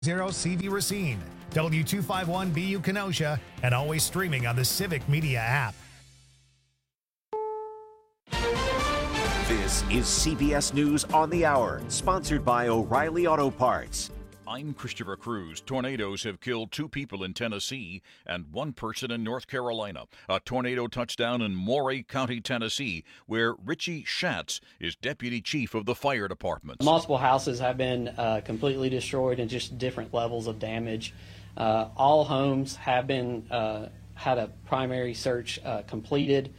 CV Racine, W251BU Kenosha, and always streaming on the Civic Media app. This is CBS News on the Hour, sponsored by O'Reilly Auto Parts. I'm Christopher Cruz. Tornadoes have killed 2 people in Tennessee and 1 person in North Carolina. A tornado touchdown in Moray County, Tennessee, where Richie Schatz is deputy chief of the fire department. Multiple houses have been completely destroyed and just different levels of damage. All homes have been had a primary search completed.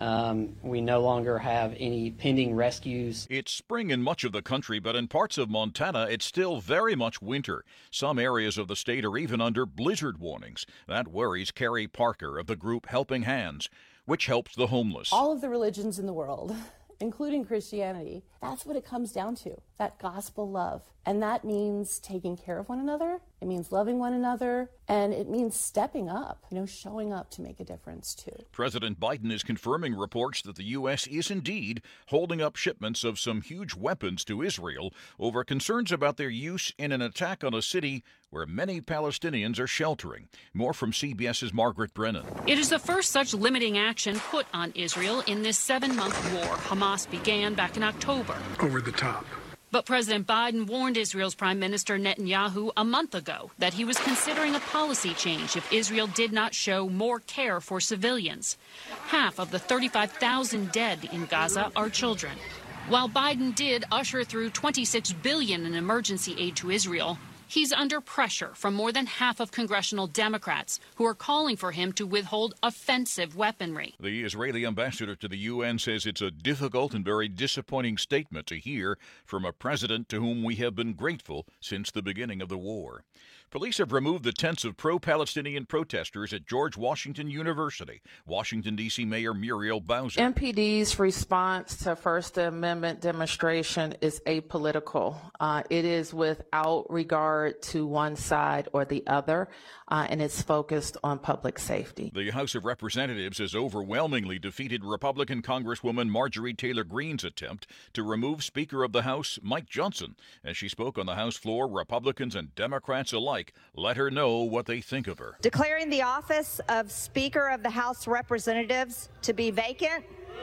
We no longer have any pending rescues. It's spring in much of the country, but in parts of Montana, it's still very much winter. Some areas of the state are even under blizzard warnings. That worries Carrie Parker of the group Helping Hands, which helps the homeless. All of the religions in the world, including Christianity, that's what it comes down to, that gospel love. And that means taking care of one another. It means loving one another. And it means stepping up, showing up to make a difference, too. President Biden is confirming reports that the U.S. is indeed holding up shipments of some huge weapons to Israel over concerns about their use in an attack on a city where many Palestinians are sheltering. More from CBS's Margaret Brennan. It is the first such limiting action put on Israel in this 7-month war Hamas began back in October. Over the top. But President Biden warned Israel's Prime Minister Netanyahu a month ago that he was considering a policy change if Israel did not show more care for civilians. Half of the 35,000 dead in Gaza are children. While Biden did usher through $26 billion in emergency aid to Israel, he's under pressure from more than half of congressional Democrats who are calling for him to withhold offensive weaponry. The Israeli ambassador to the UN says it's a difficult and very disappointing statement to hear from a president to whom we have been grateful since the beginning of the war. Police have removed the tents of pro-Palestinian protesters at George Washington University. Washington, D.C. Mayor Muriel Bowser. MPD's response to First Amendment demonstration is apolitical. It is without regard to one side or the other, and it's focused on public safety. The House of Representatives has overwhelmingly defeated Republican Congresswoman Marjorie Taylor Greene's attempt to remove Speaker of the House Mike Johnson. As she spoke on the House floor, Republicans and Democrats alike let her know what they think of her. Declaring the office of Speaker of the House of Representatives to be vacant.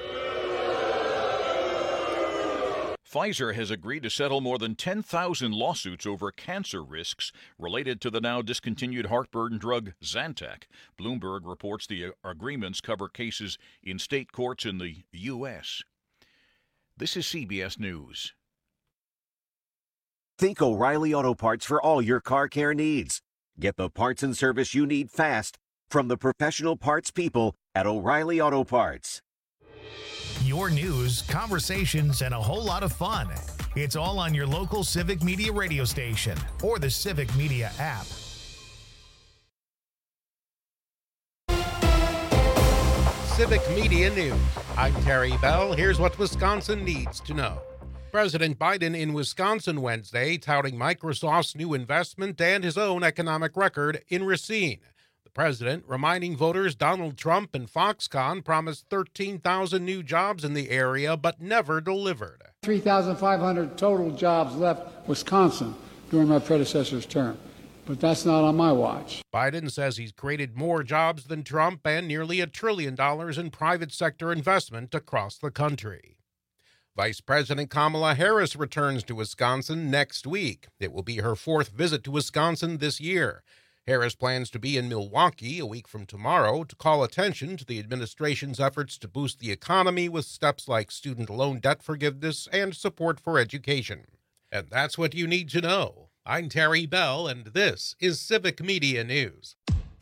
Pfizer has agreed to settle more than 10,000 lawsuits over cancer risks related to the now discontinued heartburn drug Zantac. Bloomberg reports the agreements cover cases in state courts in the U.S. This is CBS News. Think O'Reilly Auto Parts for all your car care needs. Get the parts and service you need fast from the professional parts people at O'Reilly Auto Parts. Your news, conversations, and a whole lot of fun. It's all on your local Civic Media radio station or the Civic Media app. Civic Media News. I'm Terry Bell. Here's what Wisconsin needs to know. President Biden in Wisconsin Wednesday touting Microsoft's new investment and his own economic record in Racine. The president reminding voters Donald Trump and Foxconn promised 13,000 new jobs in the area but never delivered. 3,500 total jobs left Wisconsin during my predecessor's term. But that's not on my watch. Biden says he's created more jobs than Trump and nearly $1 trillion in private sector investment across the country. Vice President Kamala Harris returns to Wisconsin next week. It will be her 4th visit to Wisconsin this year. Harris plans to be in Milwaukee a week from tomorrow to call attention to the administration's efforts to boost the economy with steps like student loan debt forgiveness and support for education. And that's what you need to know. I'm Terry Bell, and this is Civic Media News.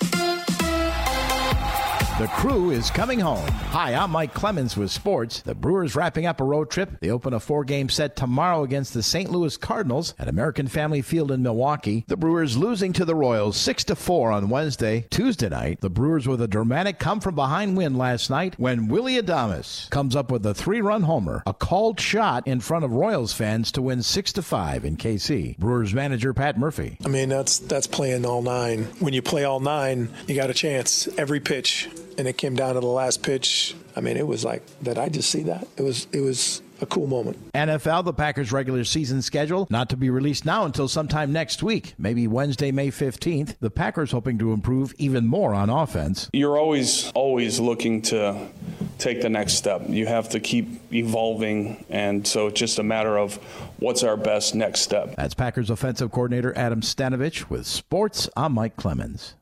The Crew is coming home. Hi, I'm Mike Clemens with sports. The Brewers wrapping up a road trip. They open a 4-game set tomorrow against the St. Louis Cardinals at American Family Field in Milwaukee. The Brewers losing to the Royals 6-4 on Wednesday. Tuesday night, the Brewers with a dramatic come-from-behind win last night when Willy Adames comes up with a 3-run homer, a called shot in front of Royals fans to win 6-5 in KC. Brewers manager Pat Murphy. I mean, that's playing all 9. When you play all 9, you got a chance every pitch. And it came down to the last pitch. I mean, it was like, did I just see that? It was a cool moment. NFL, the Packers' regular season schedule, not to be released now until sometime next week, maybe Wednesday, May 15th. The Packers hoping to improve even more on offense. You're always looking to take the next step. You have to keep evolving, and so it's just a matter of what's our best next step. That's Packers offensive coordinator Adam Stanovich with sports. I'm Mike Clemens.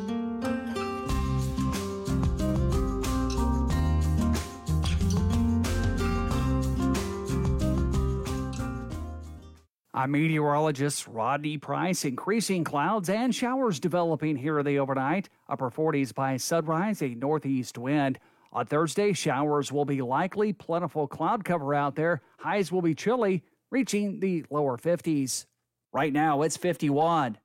I'm meteorologist Rodney Price. Increasing clouds and showers developing here in the overnight. Upper 40s by sunrise, a northeast wind. On Thursday, showers will be likely. Plentiful cloud cover out there. Highs will be chilly, reaching the lower 50s. Right now, it's 51.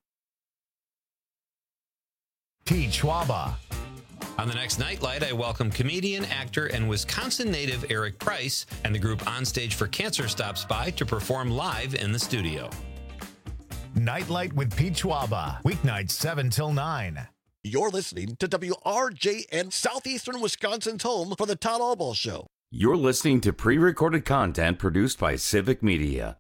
Pete Schwaba. On the next Nightlight, I welcome comedian, actor, and Wisconsin native Eric Price, and the group Onstage for Cancer stops by to perform live in the studio. Nightlight with Pete Schwaba. Weeknights 7 till 9. You're listening to WRJN, Southeastern Wisconsin's home for the Todd Albaugh Show. You're listening to pre-recorded content produced by Civic Media.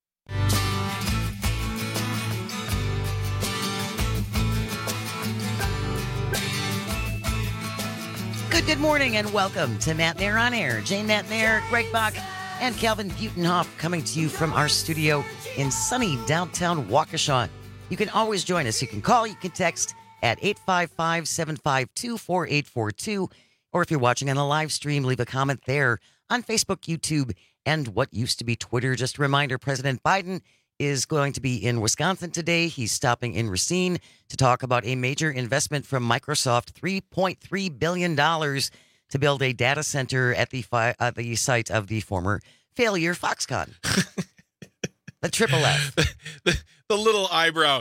Good morning and welcome to Matt Nair on Air. Jane Matt Nair, Greg Bach, and Calvin Butenhoff coming to you from our studio in sunny downtown Waukesha. You can always join us. You can call, you can text at 855-752-4842. Or if you're watching on the live stream, leave a comment there on Facebook, YouTube, and what used to be Twitter. Just a reminder, President Biden is going to be in Wisconsin today. He's stopping in Racine to talk about a major investment from Microsoft, $3.3 billion to build a data center at the site of the former failure Foxconn. The triple F. The little eyebrow.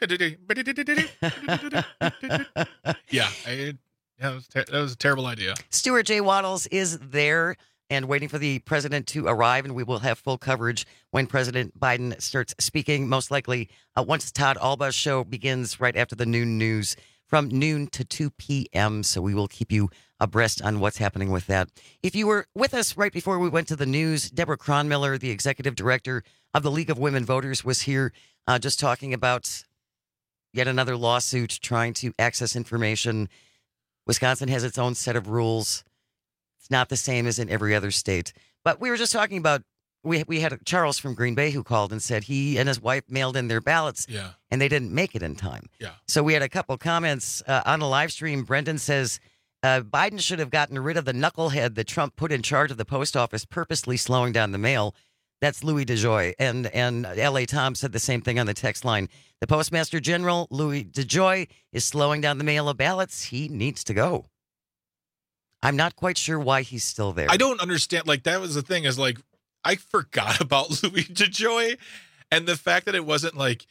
Yeah, that was a terrible idea. Stuart J. Waddles is there and waiting for the president to arrive, and we will have full coverage when President Biden starts speaking, most likely once Todd Albaugh show begins right after the noon news from noon to 2 p.m., so we will keep you abreast on what's happening with that. If you were with us right before we went to the news, Deborah Cronmiller, the executive director of the League of Women Voters, was here just talking about yet another lawsuit trying to access information. Wisconsin has its own set of rules. It's not the same as in every other state. But we were just talking about, we had Charles from Green Bay who called and said he and his wife mailed in their ballots, and they didn't make it in time. Yeah. So we had a couple comments on the live stream. Brendan says, Biden should have gotten rid of the knucklehead that Trump put in charge of the post office, purposely slowing down the mail. That's Louis DeJoy. And L.A. Tom said the same thing on the text line. The Postmaster General, Louis DeJoy, is slowing down the mail of ballots. He needs to go. I'm not quite sure why he's still there. I don't understand. Like, that was the thing, is like, I forgot about Louis DeJoy, and the fact that it wasn't like,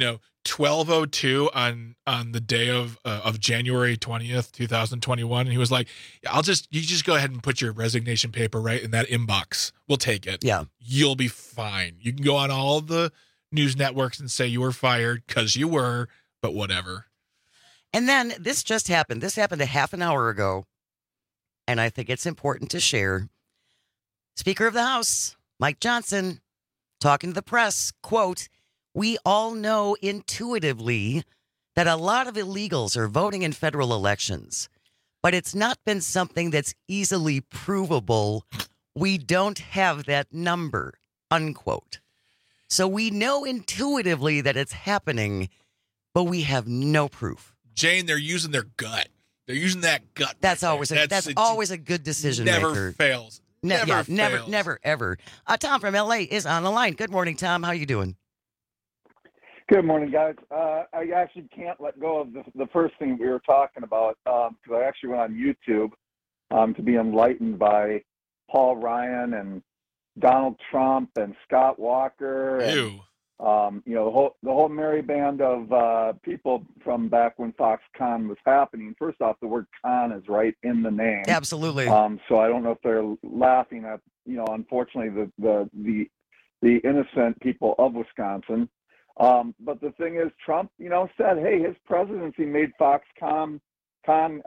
12:02 on the day of January 20th, 2021. And he was like, you just go ahead and put your resignation paper right in that inbox. We'll take it. Yeah. You'll be fine. You can go on all the news networks and say you were fired, because you were, but whatever. And then this just happened. This happened a half an hour ago. And I think it's important to share. Speaker of the House, Mike Johnson, talking to the press, quote, "We all know intuitively that a lot of illegals are voting in federal elections, but it's not been something that's easily provable. We don't have that number," unquote. So we know intuitively that it's happening, but we have no proof. Jane, they're using their gut. They're using that gut. That's always a good decision never maker. Fails. Never fails. Never, ever. Tom from L.A. is on the line. Good morning, Tom. How you doing? Good morning, guys. I actually can't let go of the first thing we were talking about, because I actually went on YouTube to be enlightened by Paul Ryan and Donald Trump and Scott Walker and the whole merry band of people from back when Foxconn was happening. First off, the word "con" is right in the name. Absolutely. So I don't know if they're laughing at unfortunately the innocent people of Wisconsin. But the thing is, Trump said, hey, his presidency made Foxconn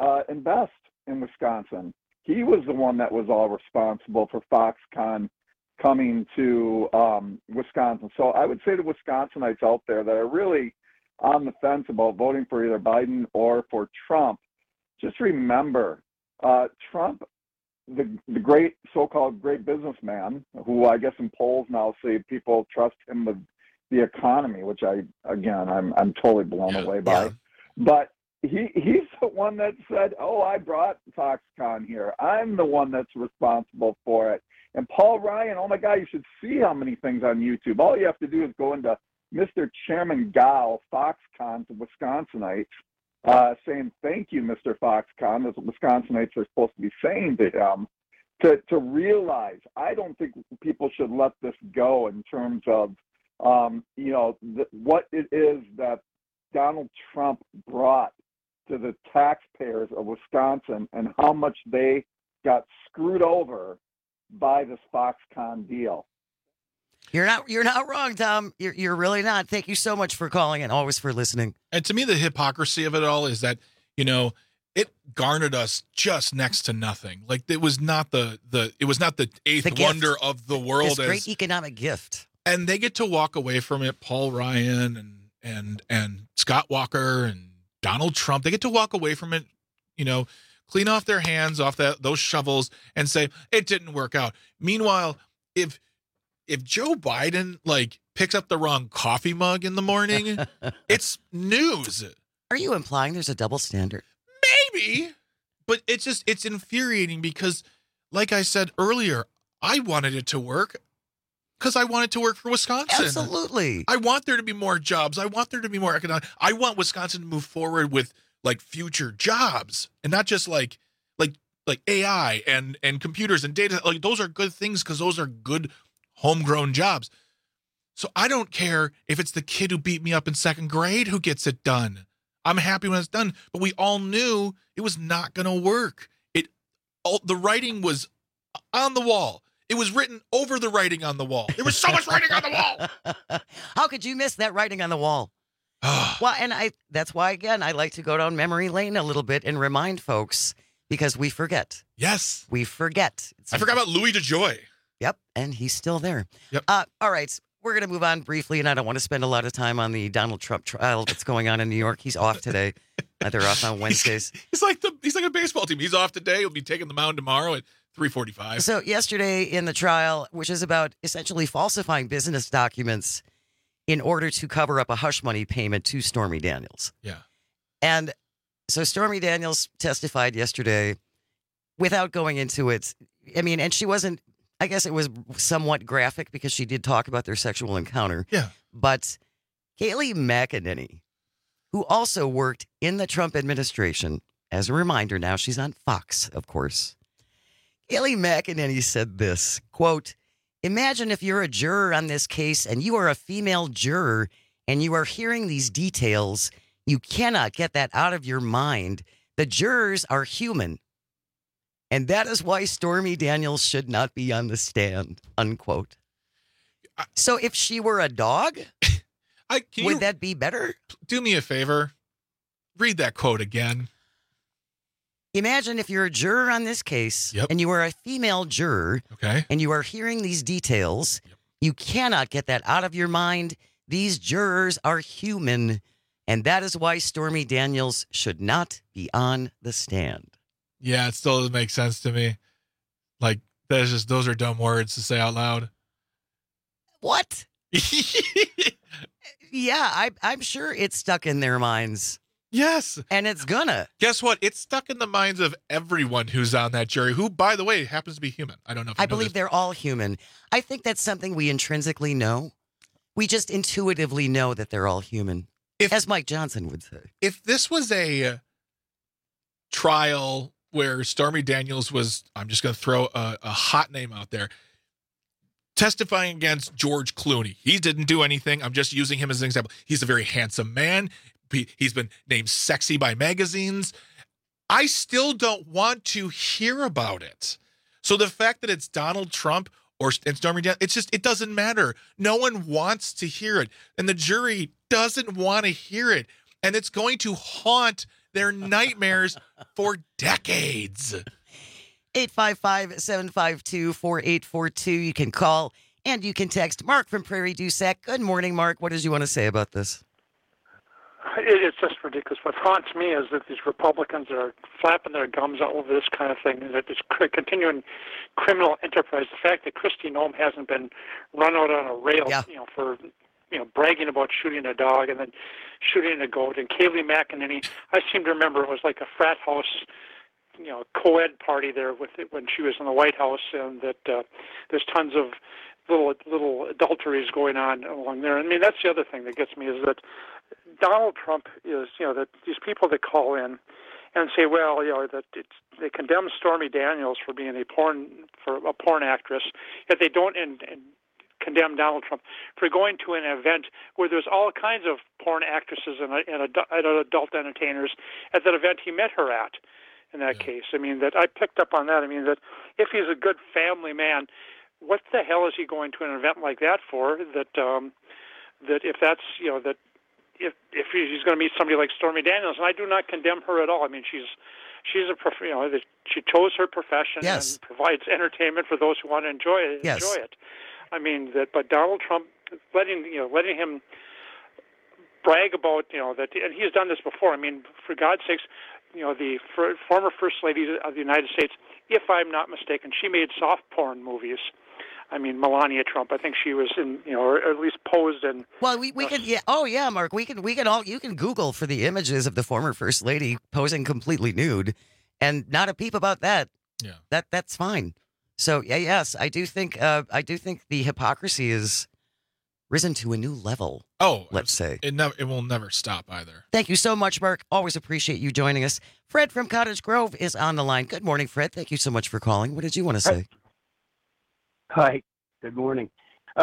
invest in Wisconsin. He was the one that was all responsible for Foxconn coming to Wisconsin. So I would say to Wisconsinites out there that are really on the fence about voting for either Biden or for Trump, just remember, Trump, the great so-called great businessman, who I guess in polls now say people trust him with the economy, which I'm totally blown away by. Yeah. But he's the one that said, "Oh, I brought Foxconn here. I'm the one that's responsible for it." And Paul Ryan, oh my God, you should see how many things on YouTube. All you have to do is go into Mr. Chairman Gao, Foxconn to Wisconsinites, saying, "Thank you, Mr. Foxconn," as Wisconsinites are supposed to be saying to him, to realize I don't think people should let this go in terms of, what it is that Donald Trump brought to the taxpayers of Wisconsin and how much they got screwed over by this Foxconn deal. You're not wrong, Tom. You're really not. Thank you so much for calling and always for listening. And to me, the hypocrisy of it all is that, it garnered us just next to nothing. Like it was not the eighth wonder of the world. This great economic gift. And they get to walk away from it. Paul Ryan and Scott Walker and Donald Trump, they get to walk away from it, clean off their hands off those shovels and say it didn't work out. Meanwhile, if Joe Biden picks up the wrong coffee mug in the morning, it's news. Are you implying there's a double standard? Maybe, but it's infuriating because, like I said earlier, I wanted it to work because I want it to work for Wisconsin. Absolutely. I want there to be more jobs. I want there to be more economic. I want Wisconsin to move forward with future jobs and not just like AI and computers and data. Those are good things because those are good homegrown jobs. So I don't care if it's the kid who beat me up in second grade who gets it done. I'm happy when it's done, but we all knew it was not going to work. The writing was on the wall. It was written over the writing on the wall. There was so much writing on the wall. How could you miss that writing on the wall? Well, and that's why, again, I like to go down memory lane a little bit and remind folks because we forget. Yes. We forget. I forgot about Louis DeJoy. Yep, and he's still there. Yep. All right, we're going to move on briefly, and I don't want to spend a lot of time on the Donald Trump trial that's going on in New York. He's off today. They're off on Wednesdays. He's like a baseball team. He's off today. He'll be taking the mound tomorrow at 3:45. So yesterday in the trial, which is about essentially falsifying business documents in order to cover up a hush money payment to Stormy Daniels. Yeah. And so Stormy Daniels testified yesterday without going into it. I mean, and she wasn't, I guess it was somewhat graphic because she did talk about their sexual encounter. Yeah. But Kayleigh McEnany, who also worked in the Trump administration, as a reminder, now she's on Fox, of course. Kayleigh McEnany said this, quote, "Imagine if you're a juror on this case and you are a female juror and you are hearing these details. You cannot get that out of your mind. The jurors are human. And that is why Stormy Daniels should not be on the stand," unquote. So if she were a dog, would that be better? Do me a favor. Read that quote again. Imagine if you're a juror on this case and you are a female juror and you are hearing these details. You cannot get that out of your mind. These jurors are human. And that is why Stormy Daniels should not be on the stand. Yeah, it still doesn't make sense to me. Those are dumb words to say out loud. What? Yeah, I'm sure it's stuck in their minds. Yes. And it's gonna. Guess what? It's stuck in the minds of everyone who's on that jury, who, by the way, happens to be human. I don't know if you I believe they're all human. I think that's something we intrinsically know. We just intuitively know that they're all human, as Mike Johnson would say. If this was a trial where Stormy Daniels was, I'm just going to throw a hot name out there, testifying against George Clooney. He didn't do anything. I'm just using him as an example. He's a very handsome man. He's been named sexy by magazines. I still don't want to hear about it. So the fact that it's Donald Trump and Stormy Daniels, it doesn't matter. No one wants to hear it. And the jury doesn't want to hear it. And it's going to haunt their nightmares for decades. 855-752-4842. You can call and you can text. Mark from Prairie du Sac. Good morning, Mark. What did you want to say about this? It's just ridiculous. What haunts me is that these Republicans are flapping their gums over this kind of thing, and that this continuing criminal enterprise. The fact that Kristi Noem hasn't been run out on a rail, for bragging about shooting a dog and then shooting a goat, and Kayleigh McEnany. I seem to remember it was like a frat house, co-ed party there with it when she was in the White House, and that there's tons of little adulteries going on along there. I mean, that's the other thing that gets me is that Donald Trump is, that these people that call in and say, well, that they condemn Stormy Daniels for being a porn actress, yet they don't and condemn Donald Trump for going to an event where there's all kinds of porn actresses and adult entertainers at that event he met her at. In that case, I mean, that I picked up on that. I mean, that if he's a good family man, what the hell is he going to an event like that for? That if that's that. If he's going to meet somebody like Stormy Daniels, and I do not condemn her at all. I mean, she's she chose her profession and provides entertainment for those who want to enjoy it. I mean but Donald Trump letting him brag about that, and he's done this before. I mean, for God's sakes, the former First Lady of the United States, if I'm not mistaken, she made soft porn movies. I mean, Melania Trump. I think she was in, or at least posed in. Well, we can, yeah. Oh, yeah, Mark. We can all. You can Google for the images of the former First Lady posing completely nude, and not a peep about that. Yeah, that's fine. So yes, I do think the hypocrisy is risen to a new level. Oh, let's say it will never stop either. Thank you so much, Mark. Always appreciate you joining us. Fred from Cottage Grove is on the line. Good morning, Fred. Thank you so much for calling. What did you want to say? Hi. Good morning.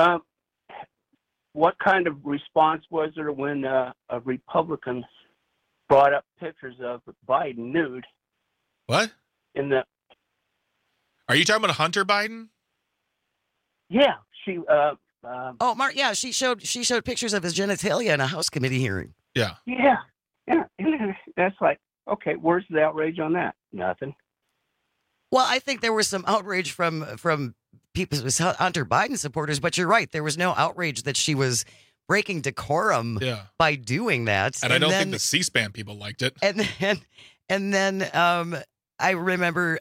What kind of response was there when a Republican brought up pictures of Biden nude? What? Are you talking about Hunter Biden? Yeah, she. Mark. Yeah, she showed pictures of his genitalia in a House committee hearing. Yeah. Yeah. And that's like, okay, where's the outrage on that? Nothing. Well, I think there was some outrage from people, Hunter Biden supporters, but you're right. There was no outrage that she was breaking decorum by doing that. And I don't think the C-SPAN people liked it. And then I remember,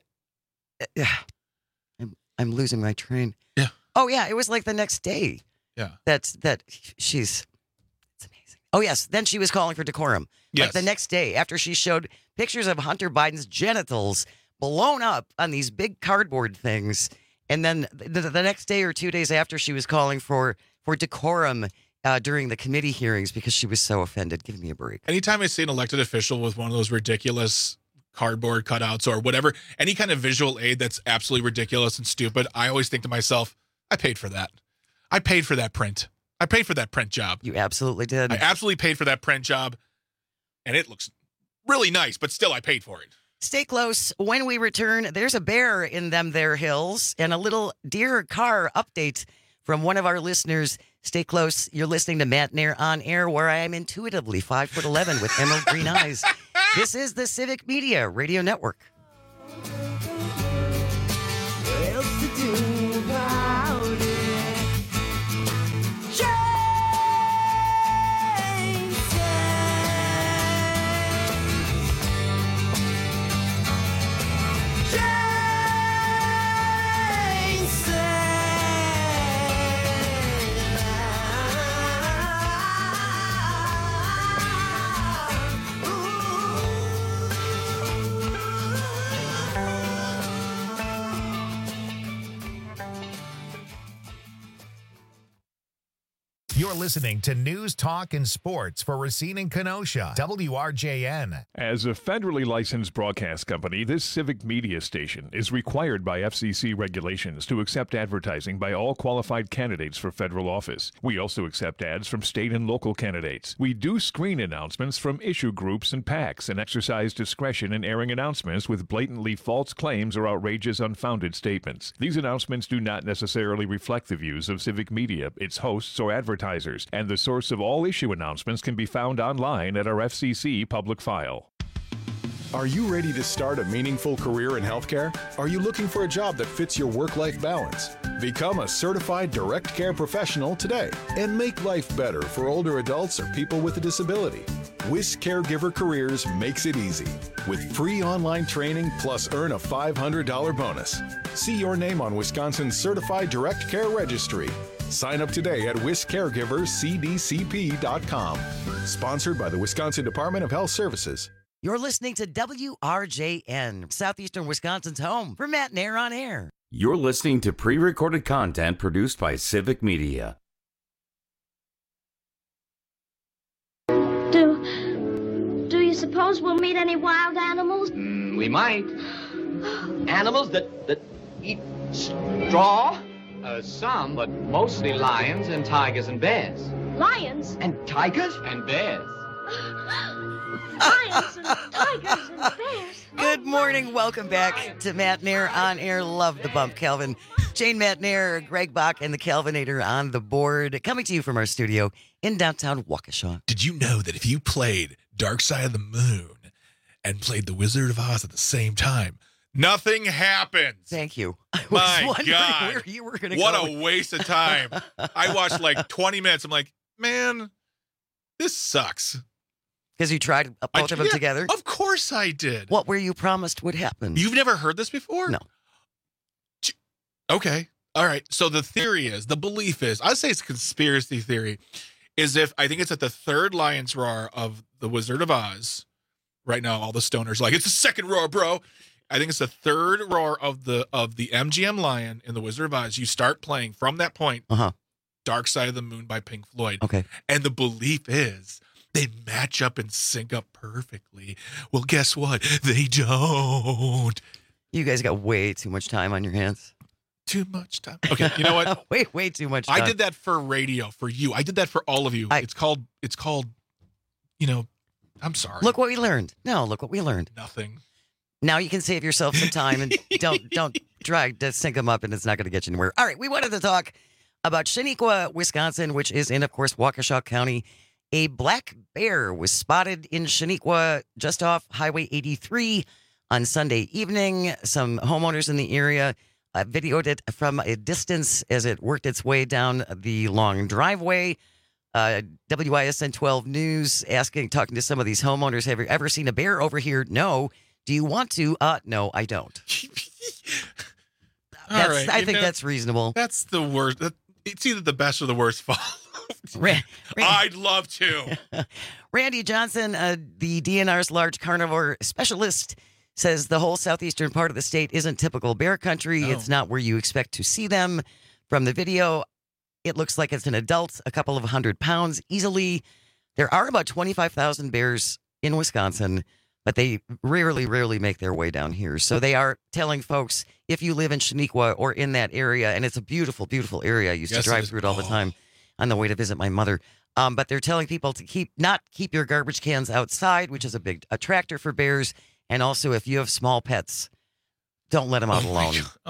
I'm losing my train. Yeah. Oh yeah, it was like the next day. Yeah. It's amazing. Oh yes, then she was calling for decorum. Yes. Like the next day after she showed pictures of Hunter Biden's genitals blown up on these big cardboard things. And then the next day or 2 days after, she was calling for decorum during the committee hearings because she was so offended. Give me a break. Anytime I see an elected official with one of those ridiculous cardboard cutouts or whatever, any kind of visual aid that's absolutely ridiculous and stupid, I always think to myself, I paid for that. I paid for that print. I paid for that print job. You absolutely did. I absolutely paid for that print job. And it looks really nice, but still I paid for it. Stay close. When we return, there's a bear in them there hills and a little deer car update from one of our listeners. Stay close. You're listening to Matt Nair on air, where I am intuitively 5'11" with emerald green eyes. This is the Civic Media Radio Network. What else to do about it? You're listening to News, Talk, and Sports for Racine and Kenosha, WRJN. As a federally licensed broadcast company, this civic media station is required by FCC regulations to accept advertising by all qualified candidates for federal office. We also accept ads from state and local candidates. We do screen announcements from issue groups and PACs and exercise discretion in airing announcements with blatantly false claims or outrageous, unfounded statements. These announcements do not necessarily reflect the views of civic media, its hosts, or advertisers. And the source of all issue announcements can be found online at our FCC public file. Are you ready to start a meaningful career in healthcare? Are you looking for a job that fits your work-life balance? Become a certified direct care professional today and make life better for older adults or people with a disability. WIS Caregiver Careers makes it easy. With free online training plus earn a $500 bonus. See your name on Wisconsin's Certified Direct Care Registry. Sign up today at wiscaregiverscdcp.com. Sponsored by the Wisconsin Department of Health Services. You're listening to WRJN, Southeastern Wisconsin's home for Matt Nair on Air. You're listening to pre-recorded content produced by Civic Media. Do you suppose we'll meet any wild animals? We might. Animals that eat straw? Some, but mostly lions and tigers and bears. Lions? And tigers? And bears. Lions and tigers and bears. Good morning. Welcome back to Matt Nair on Air. Love the bump, Calvin. Jane Matt Nair, Greg Bach, and the Calvinator on the board. Coming to you from our studio in downtown Waukesha. Did you know that if you played Dark Side of the Moon and played The Wizard of Oz at the same time, nothing happens? Thank you. My God. Where you were gonna what go. a waste of time. I watched like 20 minutes. I'm like, man, this sucks. Because you tried both of them together? Of course I did. What were you promised would happen? You've never heard this before? No. Okay. All right. So the theory is, the belief is, I'd say it's a conspiracy theory, is if, I think it's at the third Lion's Roar of The Wizard of Oz. Right now, all the stoners are like, it's the second roar, bro. I think it's the third roar of the MGM Lion in The Wizard of Oz. You start playing from that point, Dark Side of the Moon by Pink Floyd. Okay. And the belief is they match up and sync up perfectly. Well, guess what? They don't. You guys got way too much time on your hands. Too much time. Okay, you know what? way too much time. I did that for radio, for you. I did that for all of you. It's called, you know, I'm sorry. Look what we learned. No, look what we learned. Nothing. Now you can save yourself some time and don't try to sync them up, and it's not going to get you anywhere. All right, we wanted to talk about Shaniqua, Wisconsin, which is in, of course, Waukesha County. A black bear was spotted in Shaniqua just off Highway 83 on Sunday evening. Some homeowners in the area videoed it from a distance as it worked its way down the long driveway. WISN 12 News talking to some of these homeowners, have you ever seen a bear over here? No. Do you want to? No, I don't. All right. I think that's reasonable. That's the worst. It's either the best or the worst follow. I'd love to. Randy Johnson, the DNR's large carnivore specialist, says the whole southeastern part of the state isn't typical bear country. No. It's not where you expect to see them. From the video, it looks like it's an adult, a couple of 100 pounds easily. There are about 25,000 bears in Wisconsin, but they rarely make their way down here. So they are telling folks, if you live in Shaniqua or in that area, and it's a beautiful, beautiful area. I used to drive through it all the time on the way to visit my mother. But they're telling people to not keep your garbage cans outside, which is a big attractor for bears. And also, if you have small pets, don't let them out alone.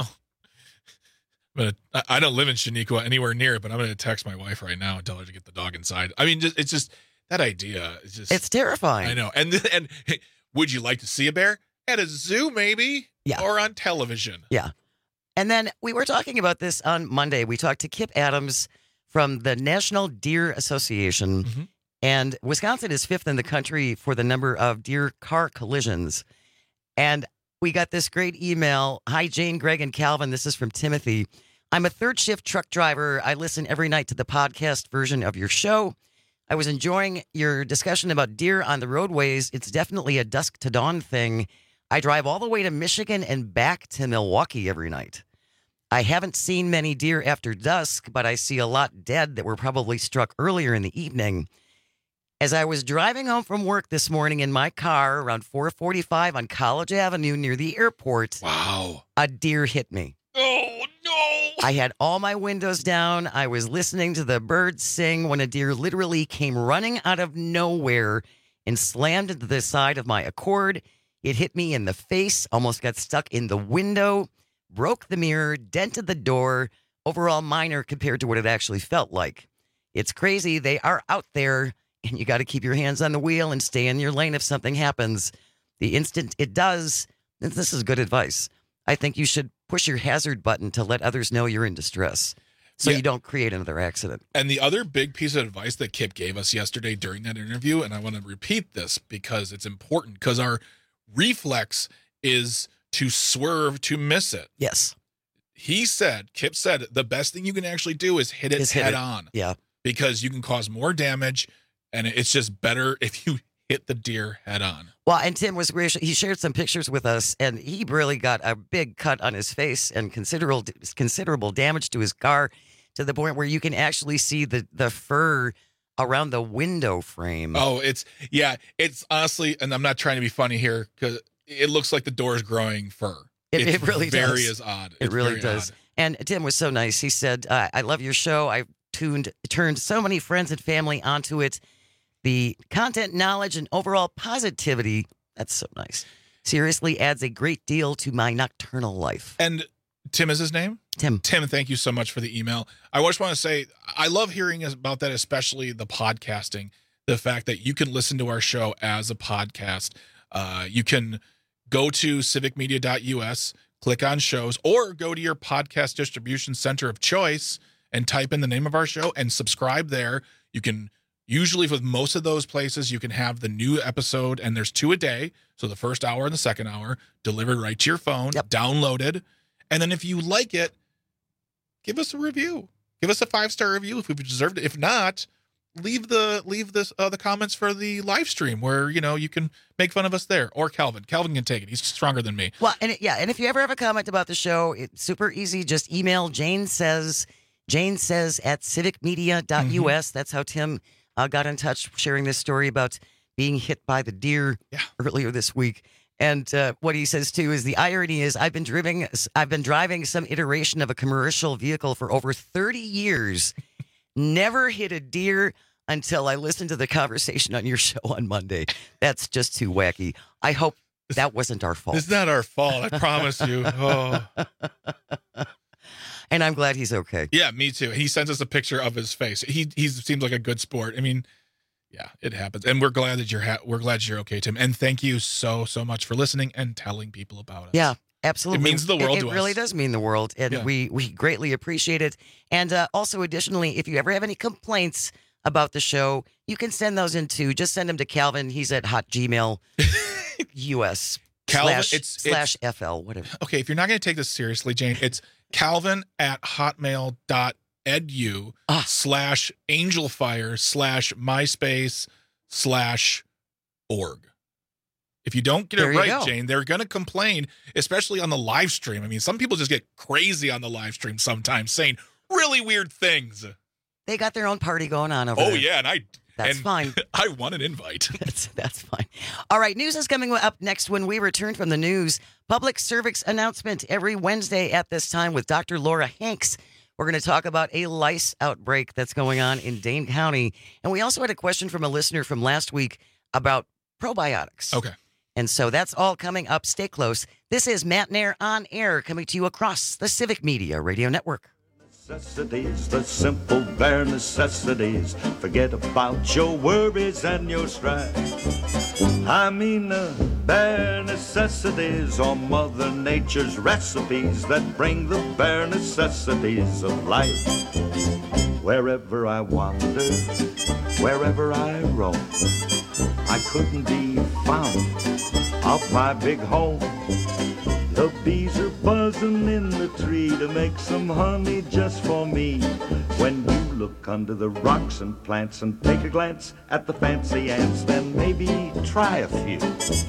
But I don't live in Shaniqua anywhere near it, but I'm going to text my wife right now and tell her to get the dog inside. I mean, it's just that idea. It's terrifying. I know. And would you like to see a bear at a zoo, maybe? Yeah. Or on television? Yeah. And then we were talking about this on Monday. We talked to Kip Adams from the National Deer Association. Mm-hmm. And Wisconsin is 5th in the country for the number of deer car collisions. And we got this great email. Hi, Jane, Greg, and Calvin. This is from Timothy. I'm a third shift truck driver. I listen every night to the podcast version of your show. I was enjoying your discussion about deer on the roadways. It's definitely a dusk to dawn thing. I drive all the way to Michigan and back to Milwaukee every night. I haven't seen many deer after dusk, but I see a lot dead that were probably struck earlier in the evening. As I was driving home from work this morning in my car around 4:45 on College Avenue near the airport, a deer hit me. Oh, no. I had all my windows down. I was listening to the birds sing when a deer literally came running out of nowhere and slammed into the side of my Accord. It hit me in the face, almost got stuck in the window, broke the mirror, dented the door, overall minor compared to what it actually felt like. It's crazy. They are out there. And you got to keep your hands on the wheel and stay in your lane if something happens. The instant it does, and this is good advice, I think you should push your hazard button to let others know you're in distress so you don't create another accident. And the other big piece of advice that Kip gave us yesterday during that interview, and I want to repeat this because it's important, because our reflex is to swerve to miss it. Yes. Kip said, the best thing you can actually do is hit it head on. Yeah. Because you can cause more damage, and it's just better if you hit the deer head on. Well, and Tim was gracious. He shared some pictures with us, and he really got a big cut on his face and considerable damage to his car, to the point where you can actually see the fur around the window frame. Oh, it's honestly, and I'm not trying to be funny here, because it looks like the door is growing fur. It really very does. odd. It really does. Odd. And Tim was so nice. He said, I love your show. I've turned so many friends and family onto it. The content, knowledge, and overall positivity, that's so nice, seriously adds a great deal to my nocturnal life. And Tim is his name? Tim, thank you so much for the email. I just want to say, I love hearing about that, especially the podcasting, the fact that you can listen to our show as a podcast. You can go to civicmedia.us, click on shows, or go to your podcast distribution center of choice and type in the name of our show and subscribe there. You can, usually with most of those places, you can have the new episode, and there's 2 a day. So the first hour and the second hour delivered right to your phone, downloaded. And then if you like it, give us a review. Give us a 5-star review if we've deserved it. If not, leave the comments for the live stream where, you can make fun of us there. Or Calvin can take it. He's stronger than me. Well, and if you ever have a comment about the show, it's super easy. Just email Jane says at civicmedia.us. That's how Tim got in touch, sharing this story about being hit by the deer earlier this week. And what he says too is, the irony is, I've been driving some iteration of a commercial vehicle for over 30 years. Never hit a deer until I listened to the conversation on your show on Monday. That's just too wacky. I hope that wasn't our fault. It's not our fault, I promise you. Oh. And I'm glad he's okay. Yeah, me too. He sends us a picture of his face. He seems like a good sport. I mean, yeah, it happens. And we're glad that you're okay, Tim. And thank you so much for listening and telling people about us. Yeah. Absolutely. It means the world to us. It really does mean the world, and we greatly appreciate it. And also, additionally, if you ever have any complaints about the show, you can send those in too. Just send them to Calvin. He's at hotgmail.us /FL, whatever. Okay, if you're not going to take this seriously, Jane, it's Calvin at hotmail.edu /angelfire/myspace/org. If you don't get it right, Jane, they're going to complain, especially on the live stream. I mean, some people just get crazy on the live stream sometimes, saying really weird things. They got their own party going on over there. Oh, yeah, That's fine. I want an invite. That's fine. All right, news is coming up next when we return from the news. Public service announcement every Wednesday at this time with Dr. Laura Hanks. We're going to talk about a lice outbreak that's going on in Dane County. And we also had a question from a listener from last week about probiotics. Okay. And so that's all coming up. Stay close. This is Matt Nair on air, coming to you across the Civic Media Radio Network. Necessities, the simple bare necessities. Forget about your worries and your strife. I mean the bare necessities are Mother Nature's recipes that bring the bare necessities of life. Wherever I wander, wherever I roam, I couldn't be found off my big home. The bees are buzzing in the tree to make some honey just for me. When you look under the rocks and plants and take a glance at the fancy ants, then maybe try a few.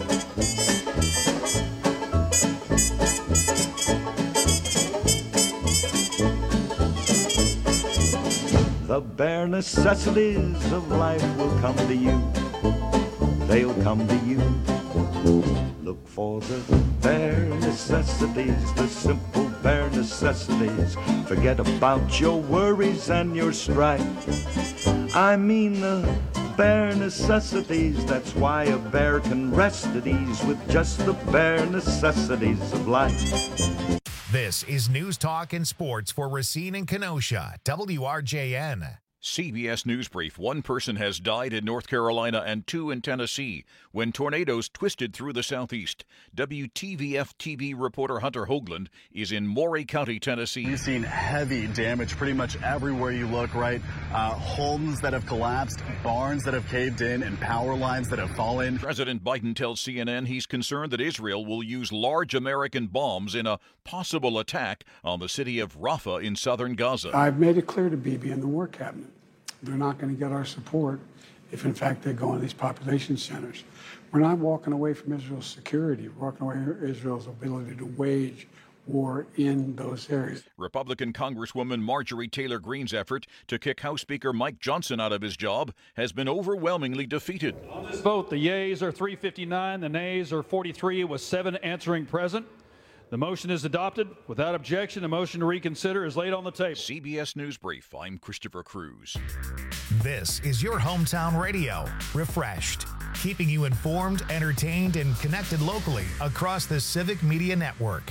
The bare necessities of life will come to you. They'll come to you. Look for the bare necessities, the simple bare necessities. Forget about your worries and your strife. I mean the bare necessities. That's why a bear can rest at ease with just the bare necessities of life. This is News Talk and Sports for Racine and Kenosha, WRJN. CBS News Brief. One person has died in North Carolina and 2 in Tennessee when tornadoes twisted through the southeast. WTVF-TV reporter Hunter Hoagland is in Maury County, Tennessee. We've seen heavy damage pretty much everywhere you look, right? Homes that have collapsed, barns that have caved in, and power lines that have fallen. President Biden tells CNN he's concerned that Israel will use large American bombs in a possible attack on the city of Rafah in southern Gaza. I've made it clear to Bibi and the War Cabinet, they're not going to get our support if, in fact, they go into these population centers. We're not walking away from Israel's security. We're walking away from Israel's ability to wage war in those areas. Republican Congresswoman Marjorie Taylor Greene's effort to kick House Speaker Mike Johnson out of his job has been overwhelmingly defeated. On this vote, the yeas are 359, the nays are 43, with 7 answering present. The motion is adopted. Without objection, the motion to reconsider is laid on the table. CBS News Brief. I'm Christopher Cruz. This is your hometown radio. Refreshed, keeping you informed, entertained, and connected locally across the Civic Media Network.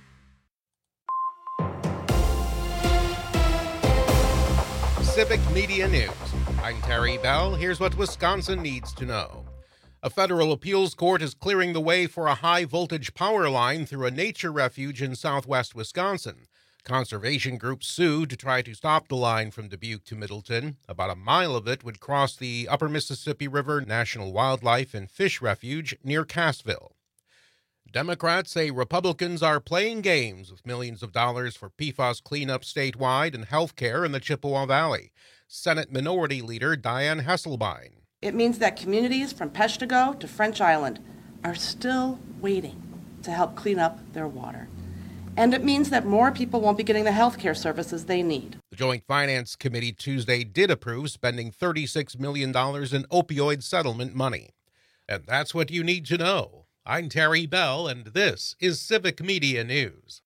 Civic Media News. I'm Terry Bell. Here's what Wisconsin needs to know. A federal appeals court is clearing the way for a high-voltage power line through a nature refuge in southwest Wisconsin. Conservation groups sued to try to stop the line from Dubuque to Middleton. About a mile of it would cross the Upper Mississippi River National Wildlife and Fish Refuge near Cassville. Democrats say Republicans are playing games with millions of dollars for PFAS cleanup statewide and health care in the Chippewa Valley. Senate Minority Leader Diane Hesselbein. It means that communities from Peshtigo to French Island are still waiting to help clean up their water. And it means that more people won't be getting the health care services they need. The Joint Finance Committee Tuesday did approve spending $36 million in opioid settlement money. And that's what you need to know. I'm Terry Bell, and this is Civic Media News.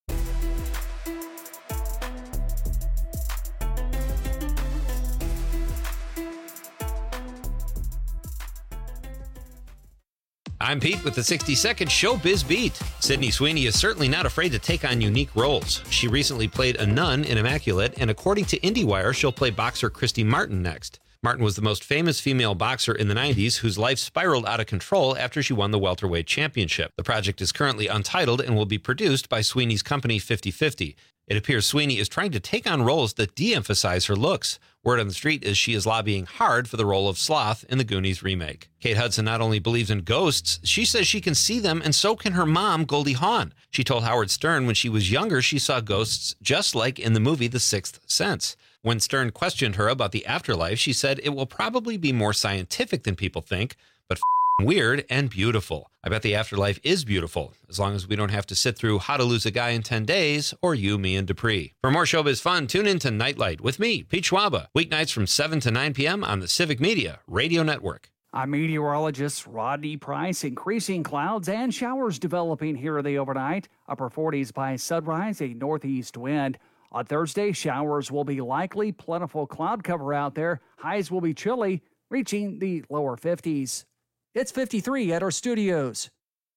I'm Pete with the 60-second Showbiz Beat. Sydney Sweeney is certainly not afraid to take on unique roles. She recently played a nun in Immaculate, and according to IndieWire, she'll play boxer Christy Martin next. Martin was the most famous female boxer in the 90s whose life spiraled out of control after she won the welterweight championship. The project is currently untitled and will be produced by Sweeney's company 50/50. It appears Sweeney is trying to take on roles that de-emphasize her looks. Word on the street is she is lobbying hard for the role of Sloth in the Goonies remake. Kate Hudson not only believes in ghosts, she says she can see them, and so can her mom, Goldie Hawn. She told Howard Stern when she was younger she saw ghosts just like in the movie The Sixth Sense. When Stern questioned her about the afterlife, she said it will probably be more scientific than people think, but weird and beautiful. I bet the afterlife is beautiful, as long as we don't have to sit through How to Lose a Guy in 10 Days or You, Me, and Dupree. For more showbiz fun, tune in to Nightlight with me, Pete Schwaba, weeknights from 7 to 9 p.m. on the Civic Media Radio Network. I'm meteorologist Rodney Price. Increasing clouds and showers developing here the overnight. Upper 40s by sunrise, a northeast wind. On Thursday, showers will be likely, plentiful cloud cover out there. Highs will be chilly, reaching the lower 50s. It's 53 at our studios.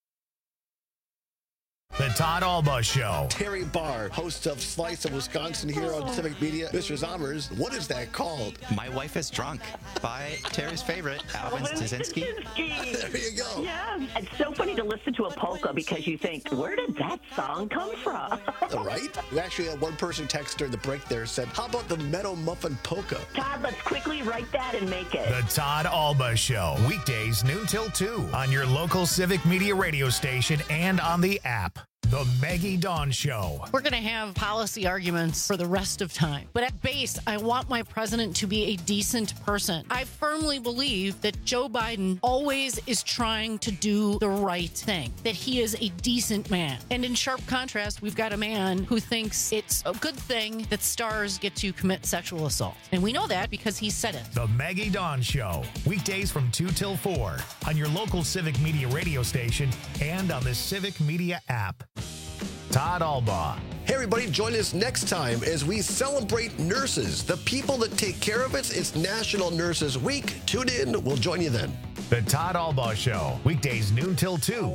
The Todd Alba Show. Terry Barr, host of Slice of Wisconsin here on Civic Media. Mr. Zommers, what is that called? My Wife is Drunk by Terry's favorite, Alvin Stasinski. There you go. Yeah, it's so funny to listen to a polka because you think, where did that song come from? Right? We actually had one person text during the break there said, how about the Meadow Muffin Polka? Todd, let's quickly write that and make it. The Todd Alba Show. Weekdays noon till 2 on your local Civic Media radio station and on the app. The Maggie Dawn Show. We're going to have policy arguments for the rest of time. But at base, I want my president to be a decent person. I firmly believe that Joe Biden always is trying to do the right thing, that he is a decent man. And in sharp contrast, we've got a man who thinks it's a good thing that stars get to commit sexual assault. And we know that because he said it. The Maggie Dawn Show. Weekdays from 2 till 4 on your local Civic Media radio station and on the Civic Media app. Todd Alba. Hey everybody, join us next time as we celebrate nurses, the people that take care of us. It's National Nurses Week. Tune in. We'll join you then. The Todd Alba Show. Weekdays noon till 2.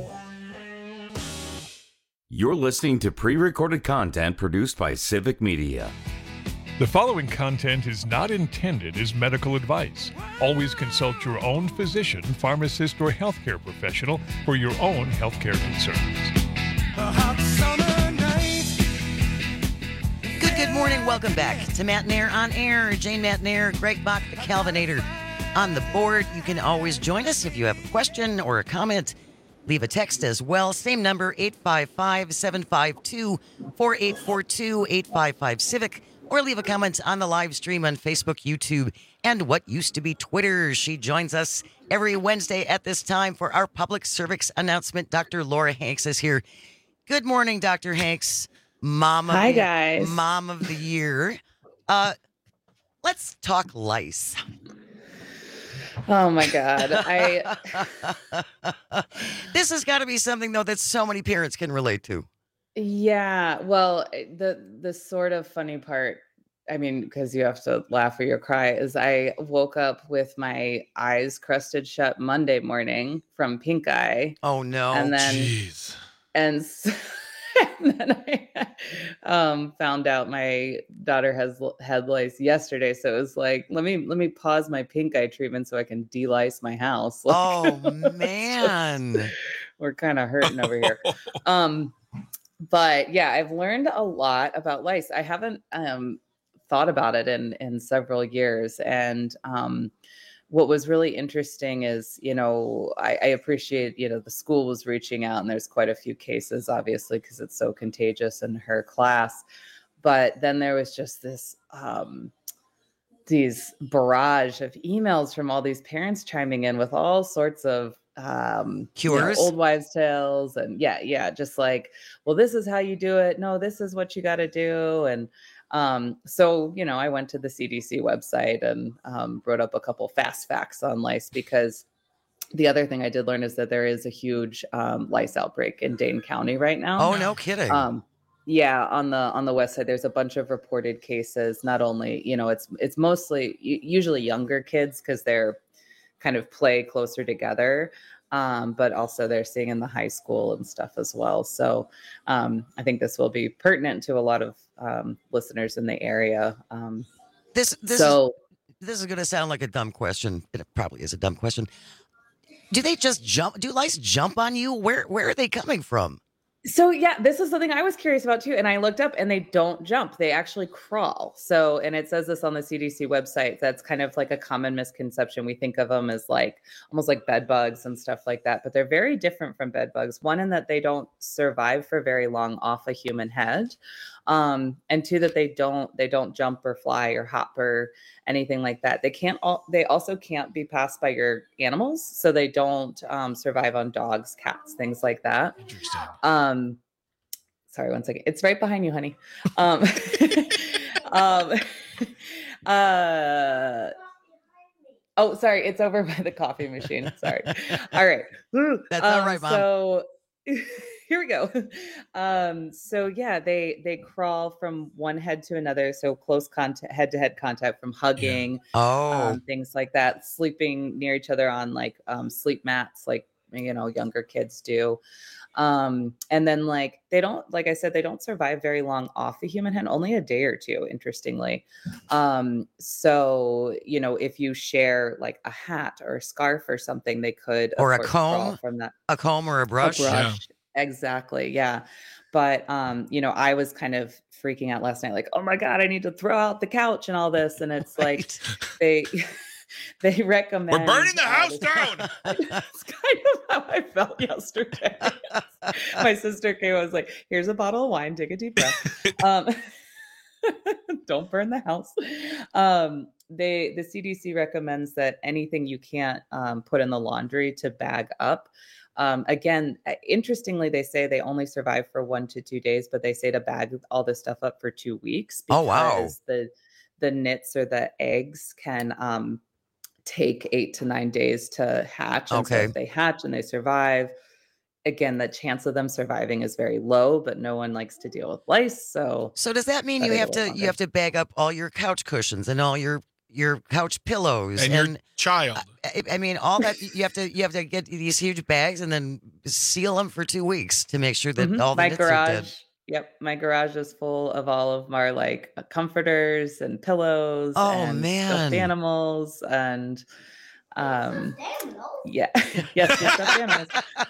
You're listening to pre-recorded content produced by Civic Media. The following content is not intended as medical advice. Always consult your own physician, pharmacist, or healthcare professional for your own healthcare concerns. Good morning. Welcome back to Matt Nair on Air. Jane Matt Nair, Greg Bach, the Calvinator on the board. You can always join us if you have a question or a comment. Leave a text as well. Same number, 855-752-4842, 855-CIVIC. Or leave a comment on the live stream on Facebook, YouTube, and what used to be Twitter. She joins us every Wednesday at this time for our public service announcement. Dr. Laura Hanks is here. Good morning, Dr. Hanks. Mom of the year. Let's talk lice. Oh my God. This has got to be something though that so many parents can relate to. Yeah. Well, the sort of funny part, I mean, because you have to laugh or you cry, is I woke up with my eyes crusted shut Monday morning from pink eye. Oh no. And then and then I found out my daughter has had lice yesterday. So it was like, let me pause my pink eye treatment so I can de-lice my house. Like, oh man. We're kind of hurting over here. But yeah, I've learned a lot about lice. I haven't thought about it in several years. And what was really interesting is, I appreciate, the school was reaching out and there's quite a few cases, obviously, because it's so contagious in her class. But then there was just this, these barrage of emails from all these parents chiming in with all sorts of cures, old wives' tales. And just like, well, this is how you do it. No, this is what you got to do. And so, I went to the CDC website and wrote up a couple fast facts on lice, because the other thing I did learn is that there is a huge lice outbreak in Dane County right now. Oh, no kidding. Yeah, on the west side, there's a bunch of reported cases. Not only, it's mostly usually younger kids because they're kind of play closer together. But also they're seeing in the high school and stuff as well. So I think this will be pertinent to a lot of listeners in the area. This is going to sound like a dumb question. It probably is a dumb question. Do they just jump? Do lice jump on you? Where are they coming from? So yeah, this is something I was curious about too. And I looked up and they don't jump. They actually crawl. So, and it says this on the CDC website. That's kind of like a common misconception. We think of them as like almost like bed bugs and stuff like that, but they're very different from bed bugs. One, in that they don't survive for very long off a human head. And two, that they don't jump or fly or hop or anything like that. They also can't be passed by your animals. So they don't survive on dogs, cats, things like that. Interesting. Sorry, one second. It's right behind you, honey. Oh, sorry. It's over by the coffee machine. Sorry. All right. That's all right, Mom. So here we go. So yeah, they crawl from one head to another. So close contact, head-to-head contact from hugging, things like that, sleeping near each other on like sleep mats, like younger kids do. And then like they don't, like I said, they don't survive very long off a human head, only a day or two, interestingly. So, if you share like a hat or a scarf or something, they could, or a comb from that, a comb or a brush. Yeah. Exactly. Yeah. But, I was kind of freaking out last night, like, oh my God, I need to throw out the couch and all this. And it's like, they recommend. We're burning the house down. That's kind of how I felt yesterday. My sister came. I was like, "Here's a bottle of wine. Take a deep breath. Don't burn the house." The CDC recommends that anything you can't put in the laundry to bag up. Again, interestingly, they say they only survive for 1 to 2 days, but they say to bag all this stuff up for 2 weeks. Because the nits or the eggs can take 8 to 9 days to hatch. And so if they hatch and they survive, again, the chance of them surviving is very low, but no one likes to deal with lice. So does that mean you have to bag up all your couch cushions and all your couch pillows and your child? I mean, all that you have to get these huge bags and then seal them for 2 weeks to make sure that all the nits are dead. Yep, my garage is full of all of my like comforters and pillows Oh, and stuffed man. animals and yeah, yes, your stuffed animals.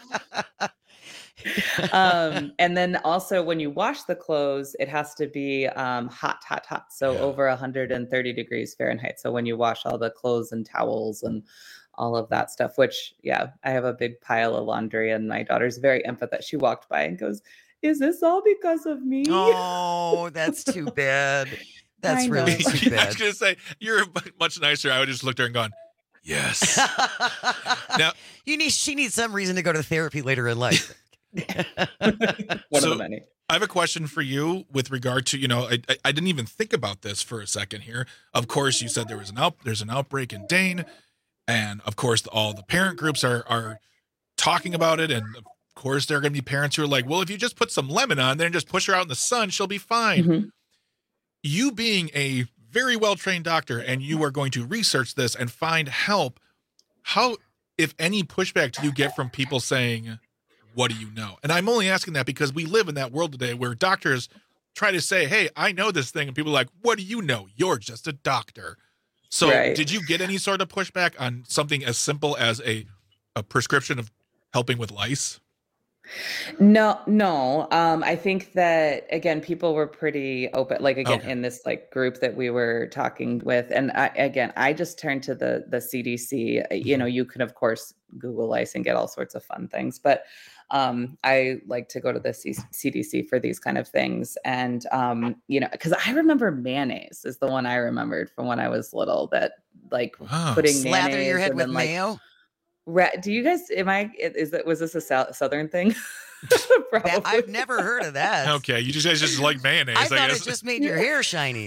And then also when you wash the clothes, it has to be hot. So over 130 degrees Fahrenheit. So when you wash all the clothes and towels and all of that stuff, which I have a big pile of laundry, and my daughter's very empathetic. She walked by and goes, "Is this all because of me?" Oh, that's too bad. That's really too I bad. was gonna say you're much nicer. I would just look at her and gone, yes. Now She needs some reason to go to therapy later in life. One of the many. I have a question for you with regard to, I didn't even think about this for a second here. Of course, you said there's an outbreak in Dane, and of course all the parent groups are talking about it, and of course there are going to be parents who are like, well, if you just put some lemon on there and just push her out in the sun, she'll be fine. Mm-hmm. You being a very well-trained doctor, and you are going to research this and find help, how, if any, pushback do you get from people saying, what do you know? And I'm only asking that because we live in that world today where doctors try to say, hey, I know this thing. And people are like, what do you know? You're just a doctor. So Did you get any sort of pushback on something as simple as a prescription of helping with lice? No. I think that, again, people were pretty open, like, again, in this like group that we were talking with. And I just turned to the CDC. You can, of course, Google lice and get all sorts of fun things, but I like to go to the CDC for these kind of things. And, because I remember mayonnaise is the one I remembered from when I was little, that like putting Slather mayonnaise your head and with then, like, mayo. Do you guys, was this a Southern thing? I've never heard of that. Okay, you guys just like mayonnaise, I thought guess. it just made your hair shiny.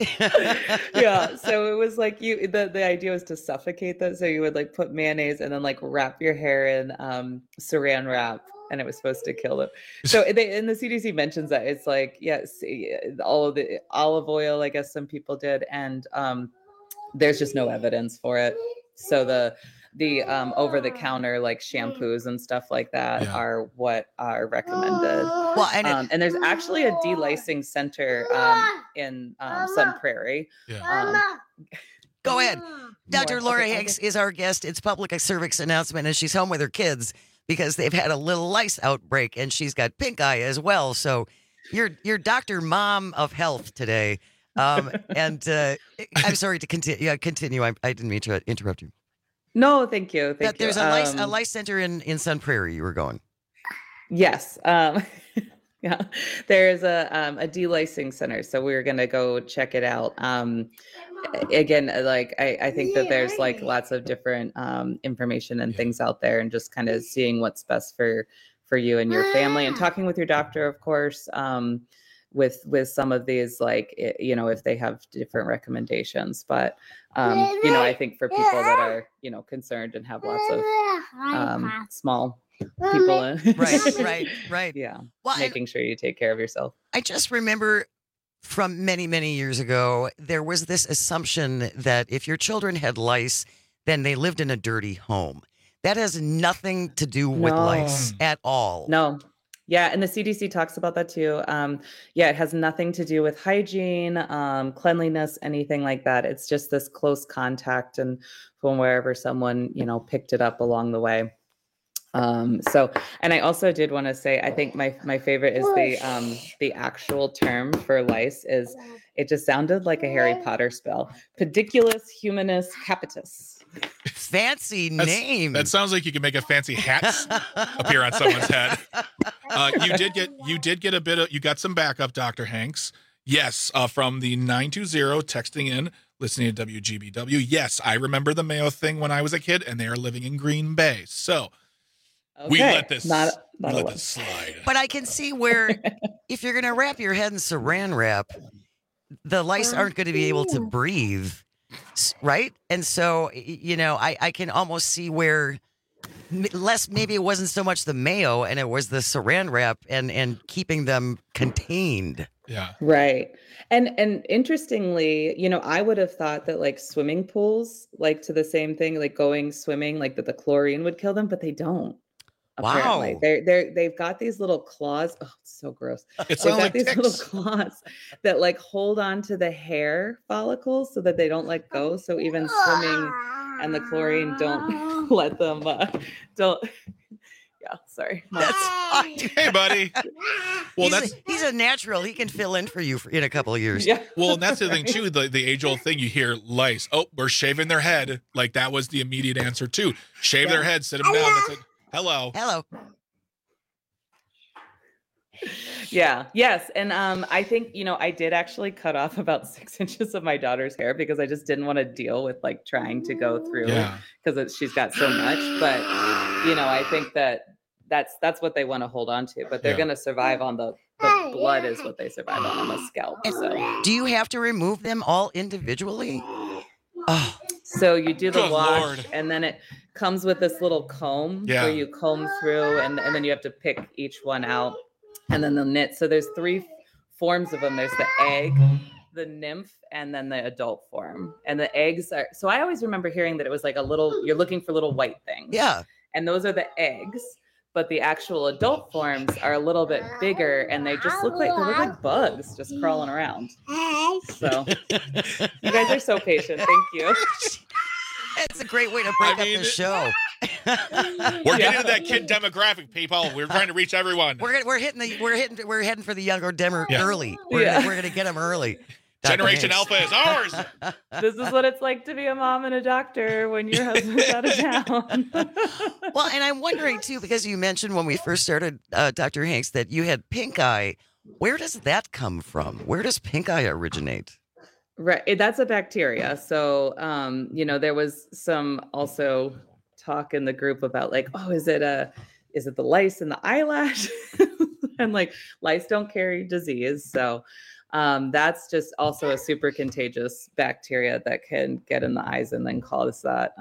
Yeah, so it was like the idea was to suffocate that. So you would like put mayonnaise and then like wrap your hair in saran wrap, and it was supposed to kill them. So and the CDC mentions that it's like, all of the olive oil, I guess some people did, and there's just no evidence for it. So the over-the-counter like shampoos and stuff like that are what are recommended. Well, and there's actually a delicing center in Sun Prairie. Go ahead. Dr. Laura Hanks is our guest. It's public service announcement, and she's home with her kids because they've had a little lice outbreak, and she's got pink eye as well. So you're Dr. Mom of Health today. And I'm sorry to continue. Yeah, continue. I didn't mean to interrupt you. No, thank you. Thank you. There's a lice center in Sun Prairie. You were going. Yes. Yeah. There's a delicing center, so we're gonna go check it out. Again, like I think that there's like lots of different information and things out there, and just kind of seeing what's best for you and your family, and talking with your doctor, of course. With some of these, like, if they have different recommendations, but I think for people that are concerned and have lots of small people in, right, yeah, well, making sure you take care of yourself. I just remember from many years ago, there was this assumption that if your children had lice, then they lived in a dirty home. That has nothing to do with lice at all. No. Yeah, and the CDC talks about that too. It has nothing to do with hygiene, cleanliness, anything like that. It's just this close contact and from wherever someone, picked it up along the way. And I also did want to say, I think my favorite is the actual term for lice is, it just sounded like a Harry Potter spell, Pediculus humanus capitis. Fancy name. That sounds like you can make a fancy hat appear on someone's head. You got some backup, Dr. Hanks. Yes, from the 920 texting in, listening to WGBW. Yes, I remember the Mayo thing when I was a kid, and they are living in Green Bay. So we let this slide. But I can see where if you're going to wrap your head in saran wrap, the lice aren't going to be able to breathe. Right. And so, I can almost see where maybe it wasn't so much the mayo and it was the saran wrap and keeping them contained. Yeah. Right. And interestingly, I would have thought that like swimming pools, like to the same thing, like going swimming, like that the chlorine would kill them, but they don't. Apparently, they've got these little claws. Oh, it's so gross. They've got these little claws that like hold on to the hair follicles so that they don't let go. So even swimming and the chlorine don't let them. Don't. Yeah, sorry. That's fine. Hey, buddy. Well, he's a natural. He can fill in for you in a couple of years. Yeah. Well, and that's the thing too. The age-old thing you hear: lice. Oh, we're shaving their head. Like that was the immediate answer too. Shave their head. Sit them down. That's it. Hello. Yeah. Yes. And I think, I did actually cut off about 6 inches of my daughter's hair because I just didn't want to deal with like trying to go through because she's got so much. But, I think that's what they want to hold on to. But they're going to survive on the blood is what they survive on the scalp. So. Do you have to remove them all individually? Oh. So you do the wash and then it comes with this little comb where you comb through and then you have to pick each one out and then the knit. So there's 3 forms of them. There's the egg, the nymph, and then the adult form. And the eggs are, so I always remember hearing that it was like you're looking for little white things. Yeah. And those are the eggs, but the actual adult forms are a little bit bigger and they look like bugs just crawling around. So you guys are so patient. Thank you. It's a great way to break up the show. We're getting to that kid demographic, people. We're trying to reach everyone. We're heading for the younger demo early. We're gonna get them early. Generation Alpha is ours. This is what it's like to be a mom and a doctor when your husband's out of town. Well, and I'm wondering too, because you mentioned when we first started, Dr. Hanks, that you had pink eye. Where does that come from? Where does pink eye originate? Right. That's a bacteria. So, there was some also talk in the group about like, oh, is it the lice in the eyelash? And like lice don't carry disease. So that's just also a super contagious bacteria that can get in the eyes and then cause that,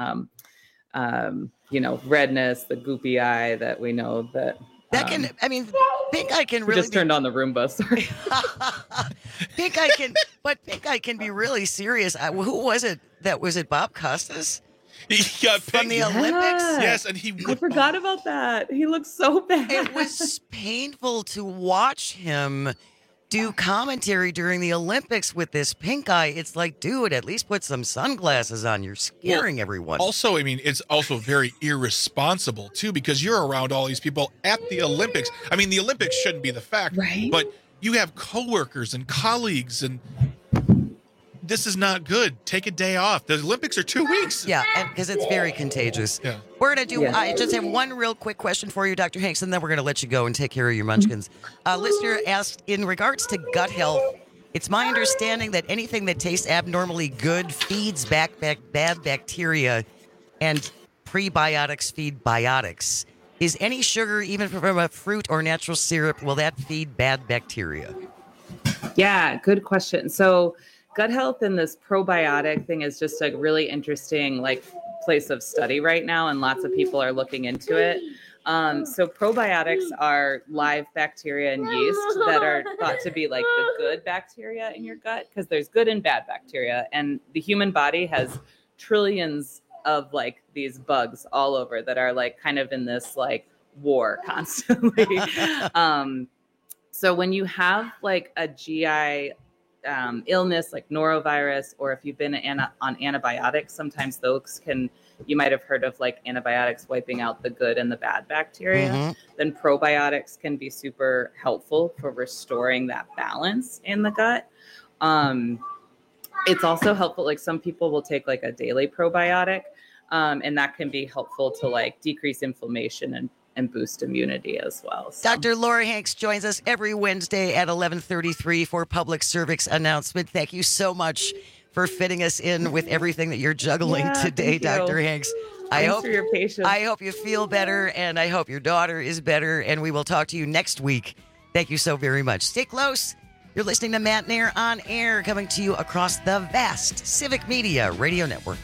redness, the goopy eye that we know that. That can, pink eye can really just turned on the Roomba, sorry. Pink eye can be really serious. Who was it? Was it Bob Costas? He got from the Olympics? Yes, and I forgot about that. He looks so bad. It was painful to watch him do commentary during the Olympics with this pink eye. It's like, dude, at least put some sunglasses on. You're scaring everyone. Also, it's also very irresponsible, too, because you're around all these people at the Olympics. The Olympics shouldn't be the fact, right? But you have coworkers and colleagues, and this is not good. Take a day off. The Olympics are 2 weeks. Yeah, because it's very contagious. Yeah. We're going to do, I just have one real quick question for you, Dr. Hanks, and then we're going to let you go and take care of your munchkins. Listener asked, in regards to gut health, it's my understanding that anything that tastes abnormally good feeds back bad bacteria, and prebiotics feed biotics. Is any sugar, even from a fruit or natural syrup, will that feed bad bacteria? Yeah, good question. So gut health and this probiotic thing is just a really interesting place of study right now, and lots of people are looking into it. So probiotics are live bacteria and yeast that are thought to be like the good bacteria in your gut, because there's good and bad bacteria, and the human body has trillions of these bugs all over that are kind of in this war constantly. So when you have a GI illness like norovirus, or if you've been on antibiotics, sometimes those you might have heard of antibiotics wiping out the good and the bad bacteria. Mm-hmm. Then probiotics can be super helpful for restoring that balance in the gut. It's also helpful, some people will take a daily probiotic, and that can be helpful to decrease inflammation and boost immunity as well. So. Dr. Laura Hanks joins us every Wednesday at 11:33 for Public Service Announcement. Thank you so much for fitting us in with everything that you're juggling today, Dr. Hanks. Thanks for your patience. I hope you feel better, and I hope your daughter is better, and we will talk to you next week. Thank you so very much. Stay close. You're listening to Matt Nair on Air, coming to you across the vast Civic Media Radio Network.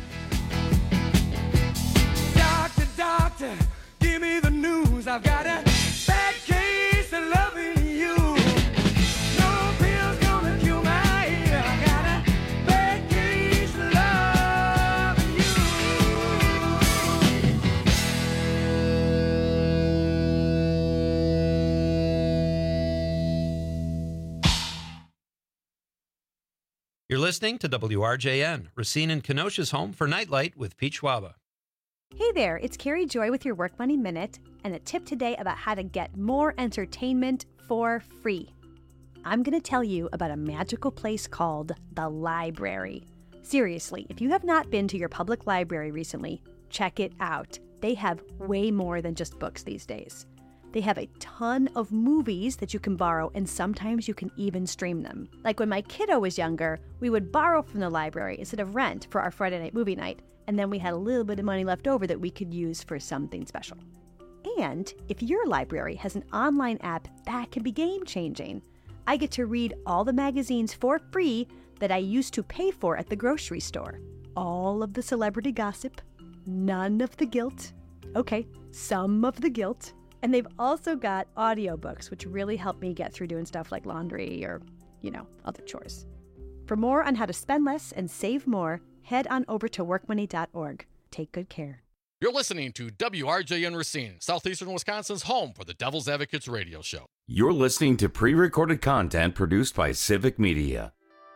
Doctor, give me the news. I've got a bad case of loving you. No pill's gonna cure my ear. I've got a bad case of loving you. You're listening to WRJN, Racine and Kenosha's home for Nightlight with Pete Schwaba. Hey there, it's Carrie Joy with your Work Money Minute, and a tip today about how to get more entertainment for free. I'm going to tell you about a magical place called the library. Seriously, if you have not been to your public library recently, check it out. They have way more than just books these days. They have a ton of movies that you can borrow, and sometimes you can even stream them. Like when my kiddo was younger, we would borrow from the library instead of rent for our Friday night movie night, and then we had a little bit of money left over that we could use for something special. And if your library has an online app, that can be game-changing. I get to read all the magazines for free that I used to pay for at the grocery store. All of the celebrity gossip, none of the guilt. Okay, some of the guilt. And they've also got audiobooks, which really help me get through doing stuff like laundry or, other chores. For more on how to spend less and save more, head on over to workmoney.org. Take good care. You're listening to WRJN Racine, Southeastern Wisconsin's home for the Devil's Advocates radio show. You're listening to pre-recorded content produced by Civic Media.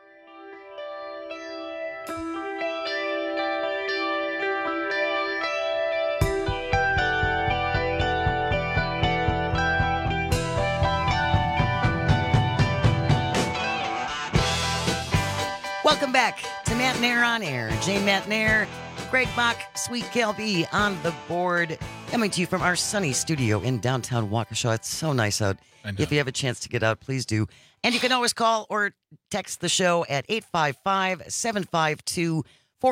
Welcome back to Matt Nair on Air. Jane Matt Nair, Greg Bach, Sweet Cal B on the board. Coming to you from our sunny studio in downtown Waukesha. It's so nice out. If you have a chance to get out, please do. And you can always call or text the show at 855-752-4842,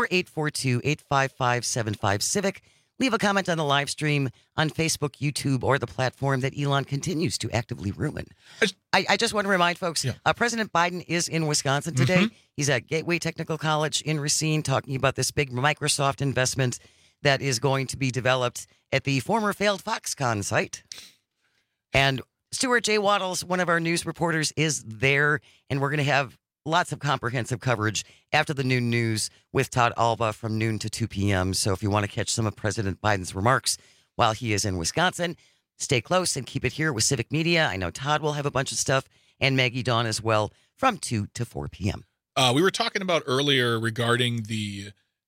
855-75-CIVIC. Leave a comment on the live stream on Facebook, YouTube, or the platform that Elon continues to actively ruin. I just want to remind folks, President Biden is in Wisconsin today. Mm-hmm. He's at Gateway Technical College in Racine talking about this big Microsoft investment that is going to be developed at the former failed Foxconn site. And Stuart J. Waddles, one of our news reporters, is there, and we're going to have lots of comprehensive coverage after the noon news with Todd Alba from noon to 2 p.m. So if you want to catch some of President Biden's remarks while he is in Wisconsin, stay close and keep it here with Civic Media. I know Todd will have a bunch of stuff, and Maggie Dawn as well from 2 to 4 p.m. We were talking about earlier regarding the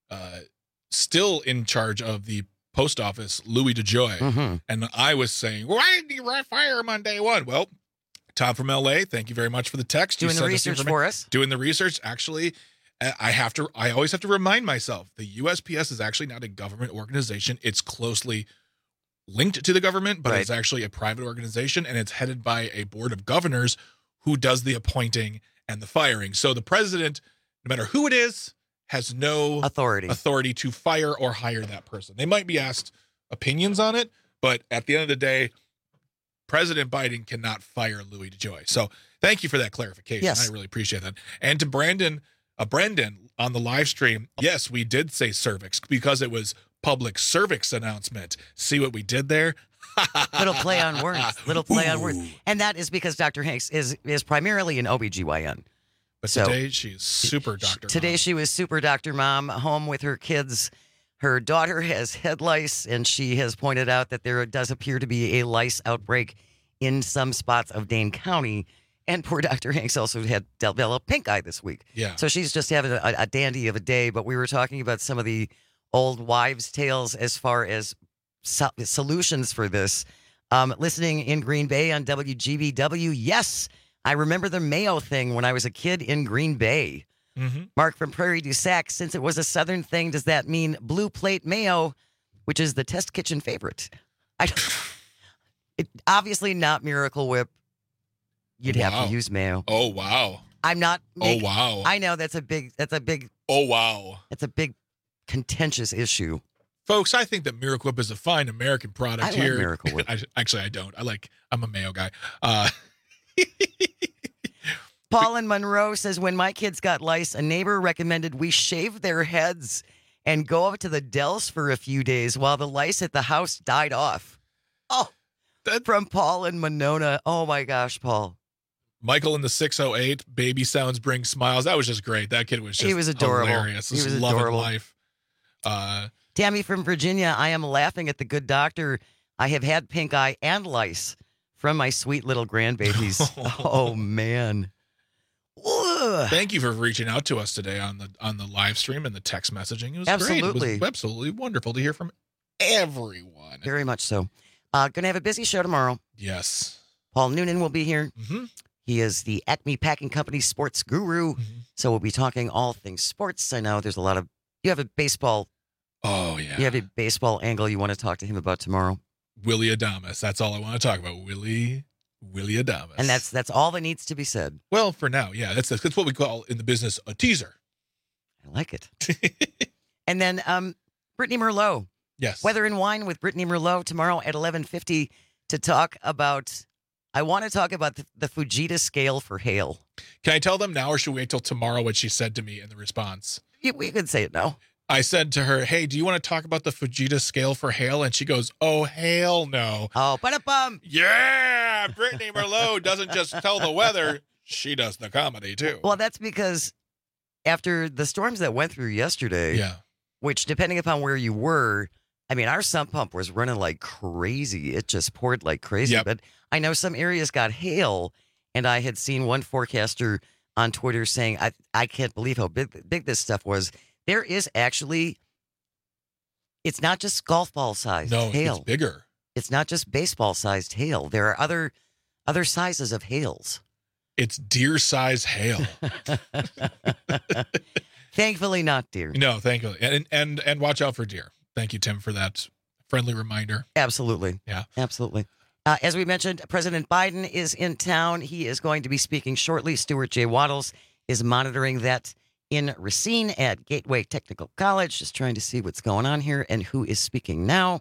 still in charge of the post office, Louis DeJoy. Mm-hmm. And I was saying, why did you fire him on day one? Well, Tom from LA, thank you very much for the text. Doing the research for us. Doing the research. Actually, I always have to remind myself, the USPS is actually not a government organization. It's closely linked to the government, but it's actually a private organization, and it's headed by a board of governors who does the appointing and the firing. So the president, no matter who it is, has no authority to fire or hire that person. They might be asked opinions on it, but at the end of the day, President Biden cannot fire Louis DeJoy. So thank you for that clarification. Yes. I really appreciate that. And to Brendan on the live stream, yes, we did say cervix because it was public cervix announcement. See what we did there? Little play on words. And that is because Dr. Hanks is primarily an OBGYN. But today she's super Dr. Today Mom. she was super Dr. Mom, home with her kids. Her daughter has head lice, and she has pointed out that there does appear to be a lice outbreak in some spots of Dane County. And poor Dr. Hanks also had developed pink eye this week. Yeah. So she's just having a dandy of a day. But we were talking about some of the old wives' tales as far as solutions for this. Listening in Green Bay on WGBW, yes, I remember the mayo thing when I was a kid in Green Bay. Mm-hmm. Mark from Prairie du Sac, since it was a Southern thing, does that mean blue plate mayo, which is the test kitchen favorite? Obviously not Miracle Whip. You'd have to use mayo. Oh, wow. I'm not. Wow. I know that's a big. Oh, wow. It's a big contentious issue. Folks, I think that Miracle Whip is a fine American product I love here. Miracle Whip. I don't. I'm a mayo guy. Paul in Monroe says, when my kids got lice, a neighbor recommended we shave their heads and go up to the Dells for a few days while the lice at the house died off. Oh, from Paul in Monona. Oh, my gosh, Paul. Michael in the 608, baby sounds bring smiles. That was just great. That kid was just he was adorable. Hilarious. He was loving adorable. life. Tammy from Virginia, I am laughing at the good doctor. I have had pink eye and lice from my sweet little grandbabies. Oh, man. Thank you for reaching out to us today on the live stream and the text messaging. It was Absolutely. great. It was absolutely wonderful to hear from everyone. Very much so. Going to have a busy show tomorrow. Yes. Paul Noonan will be here. Mm-hmm. He is the Acme Packing Company sports guru. Mm-hmm. So we'll be talking all things sports. I know there's a lot of, you have a baseball. Oh, yeah. You have a baseball angle you want to talk to him about tomorrow. Willie Adames. That's all I want to talk about. Willie Adames. And that's all that needs to be said. Well, for now, yeah. That's what we call in the business a teaser. I like it. And then Brittany Merlot. Yes. Weather and Wine with Brittany Merlot tomorrow at 11:50 to talk about, I want to talk about the Fujita scale for hail. Can I tell them now or should we wait till tomorrow what she said to me in the response? We could say it now. I said to her, hey, do you want to talk about the Fujita scale for hail? And she goes, oh, hail no. Oh, ba-da-bum. Yeah, Brittany Merlot doesn't just tell the weather, she does the comedy too. Well, that's because after the storms that went through yesterday, yeah, which depending upon where you were, I mean, our sump pump was running like crazy. It just poured like crazy. Yep. But I know some areas got hail, and I had seen one forecaster on Twitter saying, I can't believe how big this stuff was. There is actually, it's not just golf ball sized hail. It's bigger. It's not just baseball sized hail. There are other sizes of hails. It's deer size hail. Thankfully not deer. No, thankfully. And watch out for deer. Thank you, Tim, for that friendly reminder. Absolutely. Yeah. Absolutely. As we mentioned, President Biden is in town. He is going to be speaking shortly. Stuart J. Waddles is monitoring that in Racine at Gateway Technical College, just trying to see what's going on here and who is speaking now.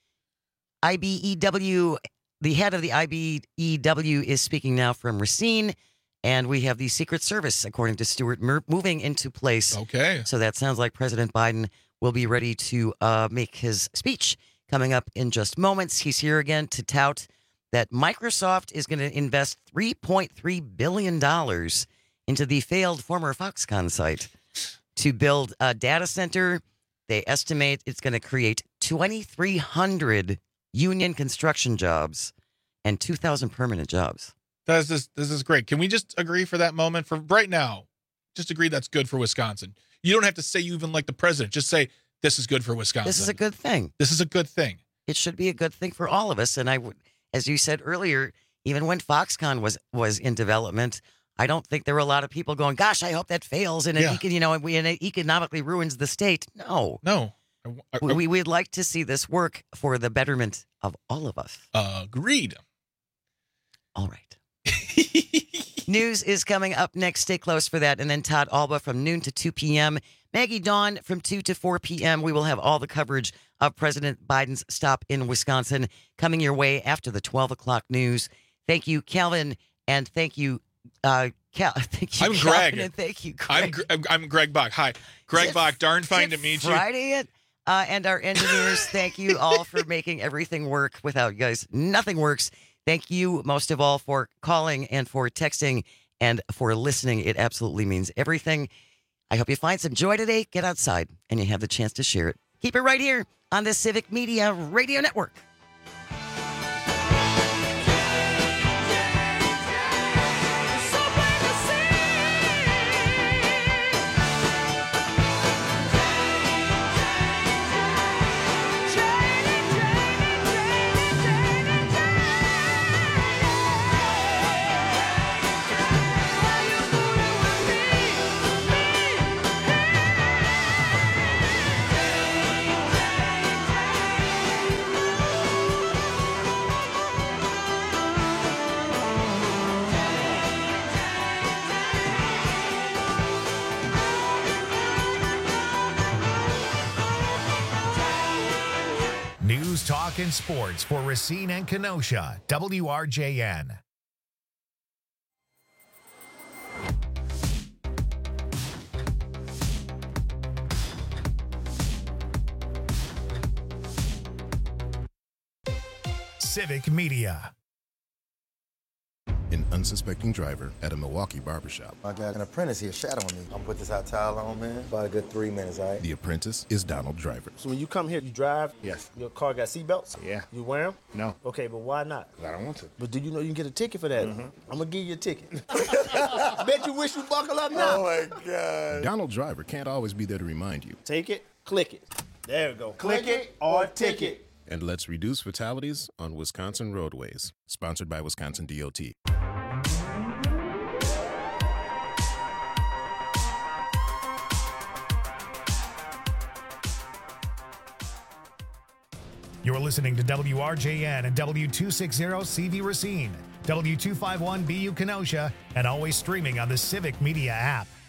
IBEW, the head of the IBEW is speaking now from Racine, and we have the Secret Service, according to Stuart, moving into place. Okay. So that sounds like President Biden will be ready to make his speech coming up in just moments. He's here again to tout that Microsoft is going to invest $3.3 billion into the failed former Foxconn site to build a data center. They estimate it's going to create 2,300 union construction jobs and 2,000 permanent jobs. This is great. Can we just agree for that moment? For right now, just agree that's good for Wisconsin. You don't have to say you even like the president. Just say, this is good for Wisconsin. This is a good thing. This is a good thing. It should be a good thing for all of us. And I would, as you said earlier, even when Foxconn was in development, I don't think there were a lot of people going, gosh, I hope that fails and it economically ruins the state. No. We'd like to see this work for the betterment of all of us. Agreed. All right. News is coming up next. Stay close for that. And then Todd Alba from noon to 2 p.m. Maggie Dawn from 2 to 4 p.m. We will have all the coverage of President Biden's stop in Wisconsin coming your way after the 12 o'clock news. Thank you, Calvin, and thank you, thank you, I'm Calvin, Greg. and thank you, Greg. I'm Greg Bach. Hi, Greg Bach. Darn fine to meet you. Friday, and our engineers. Thank you all for making everything work. Without you guys, nothing works. Thank you most of all for calling and for texting and for listening. It absolutely means everything. I hope you find some joy today. Get outside and you have the chance to share it. Keep it right here on the Civic Media Radio Network. News, talk, and sports for Racine and Kenosha. WRJN. Civic Media. an unsuspecting driver at a Milwaukee barbershop. I got an apprentice here shadowing me. I'm gonna put this hot towel on, man. About a good 3 minutes, all right? The apprentice is Donald Driver. So when you come here, you drive? Yes. Your car got seatbelts? Yeah. You wear them? No. Okay, but why not? I don't want to. But do you know you can get a ticket for that? I'm gonna give you a ticket. Bet you wish you buckle up now. Oh my God. Donald Driver can't always be there to remind you. Take it, click it. There we go. Click it or ticket. And let's reduce fatalities on Wisconsin roadways. Sponsored by Wisconsin DOT. You're listening to WRJN and W260CV Racine, W251BU Kenosha, and always streaming on the Civic Media app.